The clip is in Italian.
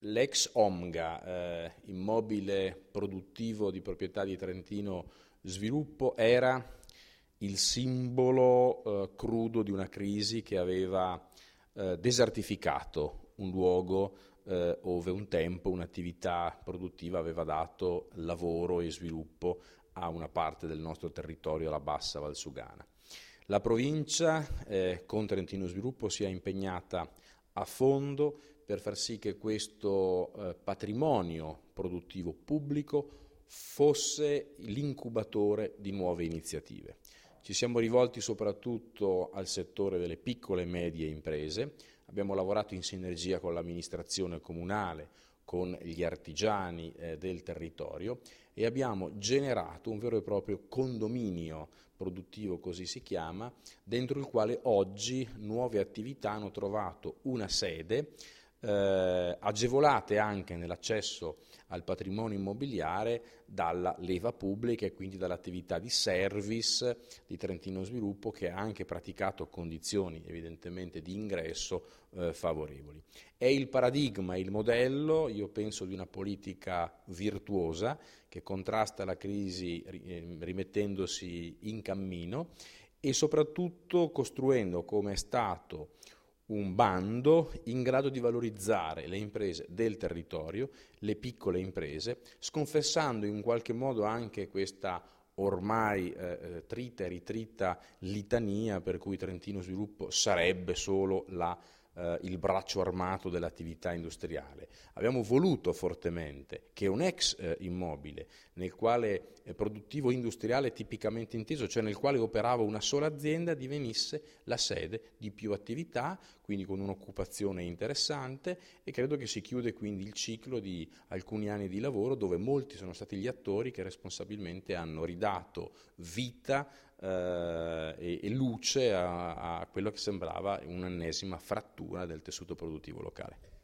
L'ex Omga, immobile produttivo di proprietà di Trentino Sviluppo, era il simbolo crudo di una crisi che aveva desertificato un luogo ove un tempo un'attività produttiva aveva dato lavoro e sviluppo a una parte del nostro territorio, la bassa Valsugana. La provincia con Trentino Sviluppo si è impegnata a fondo per far sì che questo patrimonio produttivo pubblico fosse l'incubatore di nuove iniziative. Ci siamo rivolti soprattutto al settore delle piccole e medie imprese, abbiamo lavorato in sinergia con l'amministrazione comunale, con gli artigiani del territorio e abbiamo generato un vero e proprio condominio produttivo, così si chiama, dentro il quale oggi nuove attività hanno trovato una sede, agevolate anche nell'accesso al patrimonio immobiliare dalla leva pubblica e quindi dall'attività di service di Trentino Sviluppo, che ha anche praticato condizioni evidentemente di ingresso favorevoli. È il paradigma, il modello, io penso, di una politica virtuosa che contrasta la crisi rimettendosi in cammino e soprattutto costruendo, come è stato, un bando in grado di valorizzare le imprese del territorio, le piccole imprese, sconfessando in qualche modo anche questa ormai trita e ritrita litania per cui Trentino Sviluppo sarebbe solo il braccio armato dell'attività industriale. Abbiamo voluto fortemente che un ex immobile nel quale produttivo industriale tipicamente inteso, cioè nel quale operava una sola azienda, divenisse la sede di più attività, quindi con un'occupazione interessante, e credo che si chiude quindi il ciclo di alcuni anni di lavoro dove molti sono stati gli attori che responsabilmente hanno ridato vita e luce a quello che sembrava un'ennesima frattura del tessuto produttivo locale.